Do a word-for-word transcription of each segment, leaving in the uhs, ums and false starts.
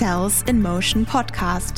Cells in Motion podcast.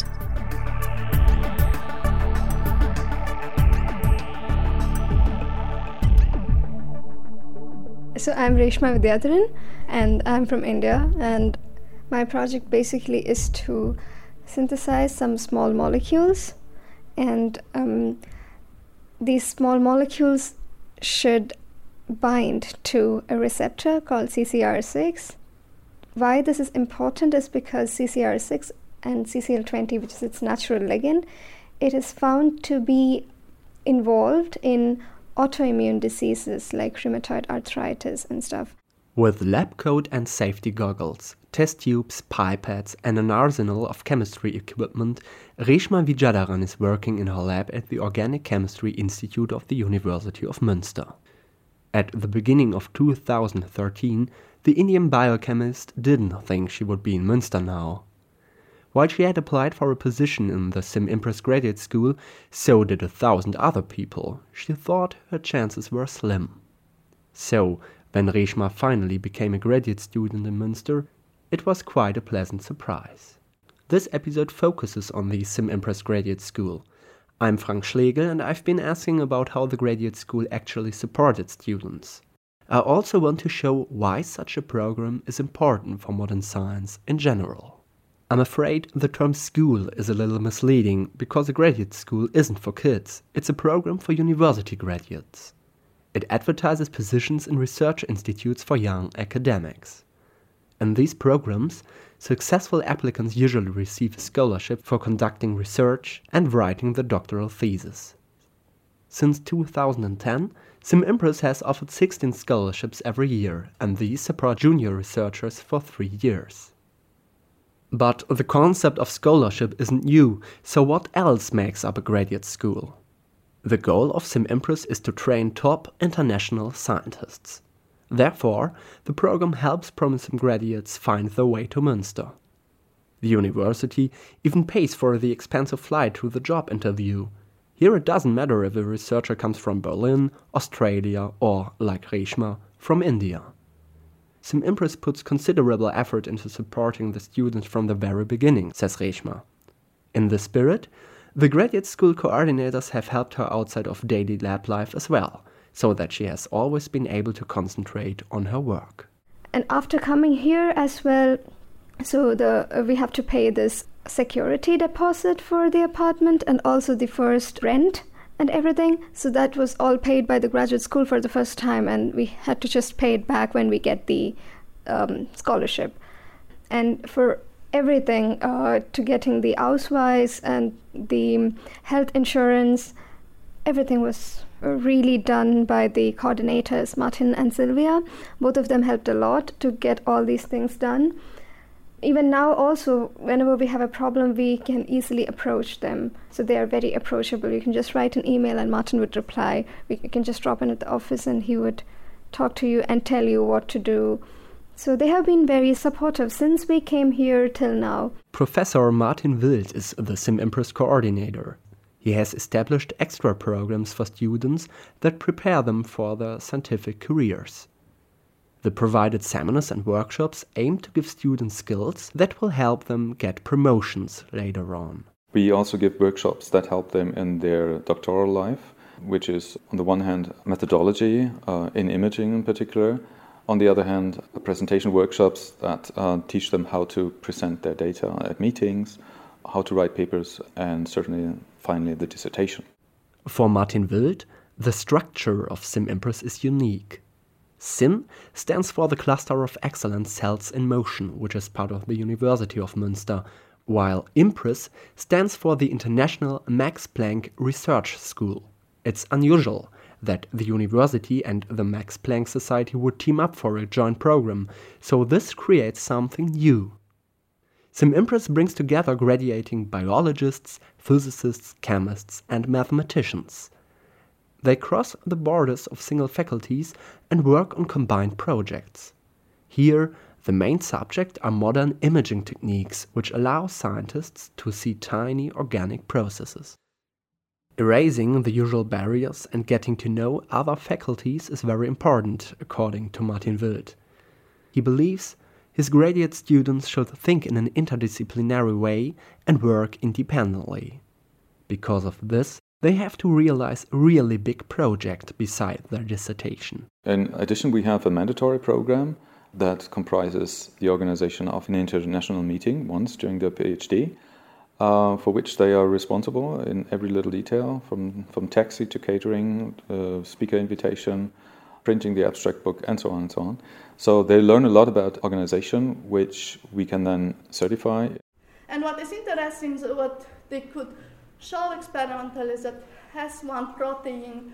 So I'm Reshma Vidyadharan and I'm from India, and my project basically is to synthesize some small molecules, and um, these small molecules should bind to a receptor called C C R six. Why this is important is because C C R six and C C L twenty, which is its natural ligand, it is found to be involved in autoimmune diseases like rheumatoid arthritis and stuff. With lab coat and safety goggles, test tubes, pipettes and an arsenal of chemistry equipment, Reshma Vidyadharan is working in her lab at the Organic Chemistry Institute of the University of Münster. At the beginning of two thousand thirteen, the Indian biochemist didn't think she would be in Münster now. While she had applied for a position in the SimImpress graduate school, so did a thousand other people. She thought her chances were slim. So, when Reshma finally became a graduate student in Münster, it was quite a pleasant surprise. This episode focuses on the SimImpress graduate school. I'm Frank Schlegel, and I've been asking about how the graduate school actually supported students. I also want to show why such a program is important for modern science in general. I'm afraid the term school is a little misleading, because a graduate school isn't for kids, it's a program for university graduates. It advertises positions in research institutes for young academics. In these programs, successful applicants usually receive a scholarship for conducting research and writing the doctoral thesis. Since two thousand ten, SimImpress has offered sixteen scholarships every year, and these support junior researchers for three years. But the concept of scholarship isn't new, so what else makes up a graduate school? The goal of SimImpress is to train top international scientists. Therefore, the program helps promising graduates find their way to Münster. The university even pays for the expensive flight to the job interview. Here it doesn't matter if a researcher comes from Berlin, Australia, or, like Reshma, from India. SimImpress puts considerable effort into supporting the students from the very beginning, says Reshma. In this spirit, the graduate school coordinators have helped her outside of daily lab life as well, so that she has always been able to concentrate on her work. And after coming here as well, so the uh, we have to pay this security deposit for the apartment and also the first rent and everything. So that was all paid by the graduate school for the first time, and we had to just pay it back when we get the um, scholarship. And for everything, uh, to getting the Ausweis and the health insurance, everything was really done by the coordinators, Martin and Sylvia. Both of them helped a lot to get all these things done. Even now also, whenever we have a problem, we can easily approach them. So they are very approachable. You can just write an email and Martin would reply. We can just drop in at the office and he would talk to you and tell you what to do. So they have been very supportive since we came here till now. Professor Martin Wild is the SimImpress coordinator. He has established extra programs for students that prepare them for their scientific careers. The provided seminars and workshops aim to give students skills that will help them get promotions later on. We also give workshops that help them in their doctoral life, which is, on the one hand, methodology, uh, in imaging in particular. On the other hand, presentation workshops that uh, teach them how to present their data at meetings, how to write papers, and certainly, finally, the dissertation. For Martin Wild, the structure of SimImpress is unique. SIM stands for the Cluster of Excellence Cells in Motion, which is part of the University of Münster, while IMPRESS stands for the International Max Planck Research School. It's unusual that the university and the Max Planck Society would team up for a joint program, so this creates something new. SimImpress brings together graduating biologists, physicists, chemists, and mathematicians. They cross the borders of single faculties and work on combined projects. Here, the main subject are modern imaging techniques which allow scientists to see tiny organic processes. Erasing the usual barriers and getting to know other faculties is very important, according to Martin Wild. He believes his graduate students should think in an interdisciplinary way and work independently. Because of this, they have to realize a really big project beside their dissertation. In addition, we have a mandatory program that comprises the organization of an international meeting once during their PhD, uh, for which they are responsible in every little detail, from, from taxi to catering, uh, speaker invitation, printing the abstract book, and so on and so on. So they learn a lot about organization, which we can then certify. And what is interesting is what they could show experimentally is that has one protein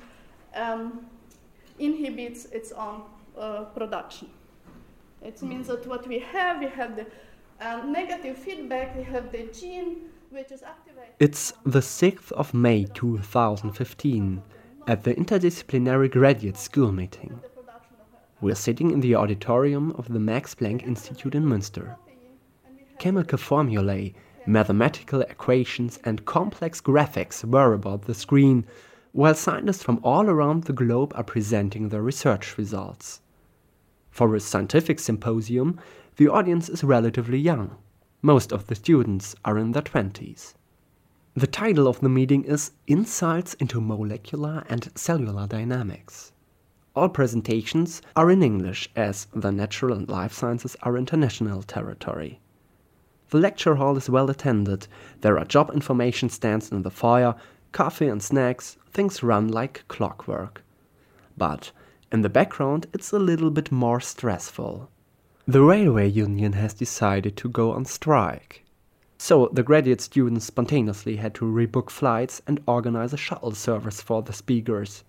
um, inhibits its own uh, production. It means that what we have, we have the uh, negative feedback, we have the gene which is activated. It's the sixth of May two thousand fifteen at the Interdisciplinary Graduate School meeting. We're sitting in the auditorium of the Max Planck Institute in Münster. Chemical formulae, mathematical equations and complex graphics whir about the screen, while scientists from all around the globe are presenting their research results. For a scientific symposium, the audience is relatively young. Most of the students are in their twenties. The title of the meeting is Insights into Molecular and Cellular Dynamics. All presentations are in English, as the natural and life sciences are international territory. The lecture hall is well attended. There are job information stands in the foyer, coffee and snacks, things run like clockwork. But in the background, it's a little bit more stressful. The railway union has decided to go on strike. So the graduate students spontaneously had to rebook flights and organize a shuttle service for the speakers.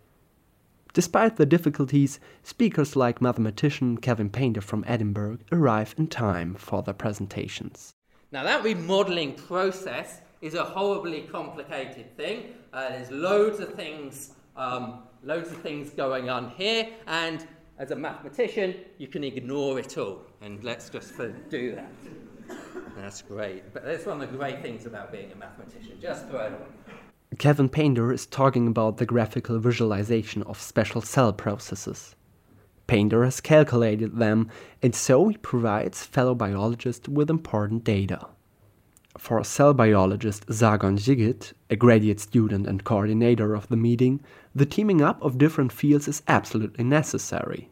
Despite the difficulties, speakers like mathematician Kevin Painter from Edinburgh arrive in time for their presentations. Now that remodelling process is a horribly complicated thing. Uh, there's loads of things um, loads of things going on here, and as a mathematician, you can ignore it all. And let's just do that. That's great. But that's one of the great things about being a mathematician. Just throw it away. Kevin Painter is talking about the graphical visualization of special cell processes. Painter has calculated them, and so he provides fellow biologists with important data. For cell biologist Sargon Jigit, a graduate student and coordinator of the meeting, the teaming up of different fields is absolutely necessary.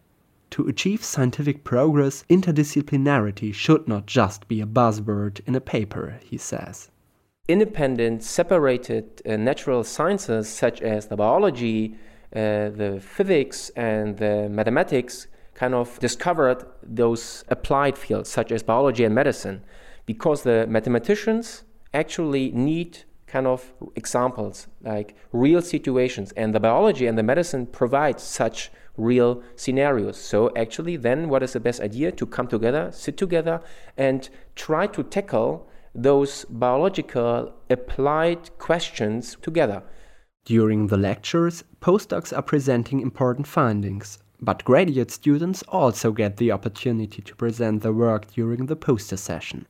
To achieve scientific progress, interdisciplinarity should not just be a buzzword in a paper, he says. Independent, separated uh, natural sciences such as the biology, uh, the physics and the mathematics kind of discovered those applied fields such as biology and medicine, because the mathematicians actually need kind of examples, like real situations, and the biology and the medicine provide such real scenarios. So actually then what is the best idea? To come together, sit together and try to tackle those biological applied questions together. During the lectures, postdocs are presenting important findings, but graduate students also get the opportunity to present their work during the poster session.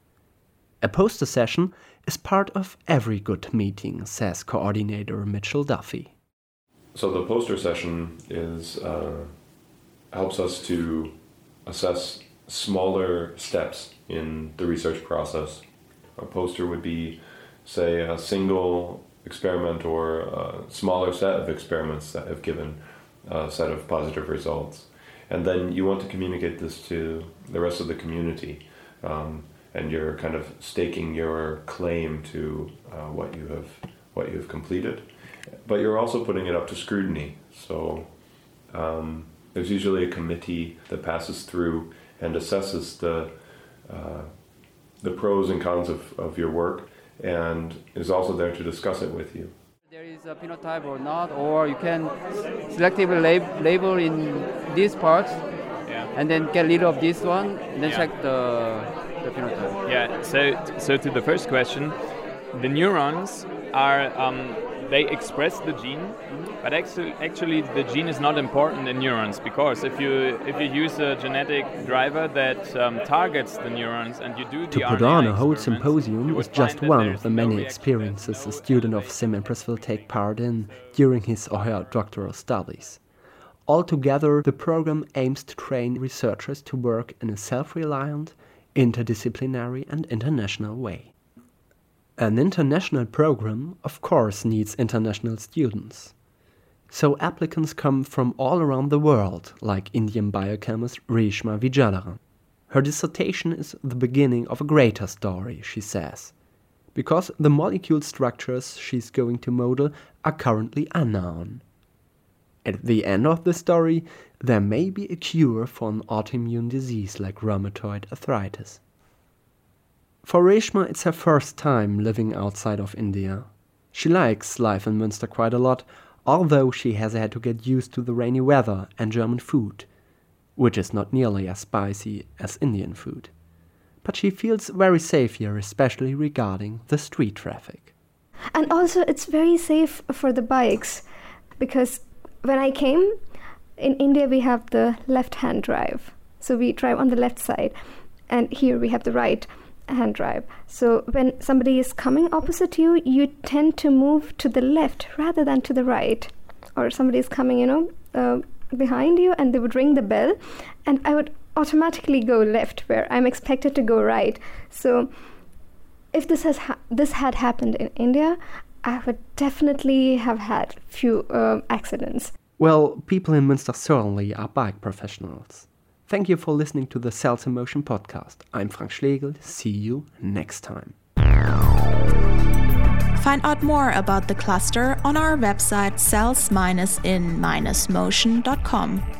A poster session is part of every good meeting, says coordinator Mitchell Duffy. So the poster session is uh, helps us to assess smaller steps in the research process. A poster would be, say, a single experiment or a smaller set of experiments that have given a set of positive results. And then you want to communicate this to the rest of the community. Um, and you're kind of staking your claim to uh, what you have what you have completed. But you're also putting it up to scrutiny. So um, there's usually a committee that passes through and assesses the uh, the pros and cons of, of your work and is also there to discuss it with you. There is a phenotype or not, or you can selectively lab- label in these parts, yeah, and then get rid of this one, and then yeah. check the, the phenotype. Yeah, so so to the first question, the neurons are, um, they express the gene, mm-hmm. but actually, actually the gene is not important in neurons, because if you if you use a genetic driver that um, targets the neurons and you do the To put on a whole symposium is just one of the many experiences a student of SimImpress will take part in during his or her doctoral studies. Altogether, the program aims to train researchers to work in a self-reliant, interdisciplinary and international way. An international program, of course, needs international students. So applicants come from all around the world, like Indian biochemist Reshma Vijayadharan. Her dissertation is the beginning of a greater story, she says, because the molecule structures she's going to model are currently unknown. At the end of the story, there may be a cure for an autoimmune disease like rheumatoid arthritis. For Reshma, it's her first time living outside of India. She likes life in Münster quite a lot, although she has had to get used to the rainy weather and German food, which is not nearly as spicy as Indian food. But she feels very safe here, especially regarding the street traffic. And also it's very safe for the bikes, because when I came, in India we have the left-hand drive. So we drive on the left side, and here we have the right-hand drive. So when somebody is coming opposite you, you tend to move to the left rather than to the right. Or somebody is coming, you know, uh, behind you, and they would ring the bell, and I would automatically go left where I'm expected to go right. So if this has ha- this had happened in India, I would definitely have had few uh, accidents. Well, people in Münster certainly are bike professionals. Thank you for listening to the Cells in Motion podcast. I'm Frank Schlegel. See you next time. Find out more about the cluster on our website cells in motion dot com.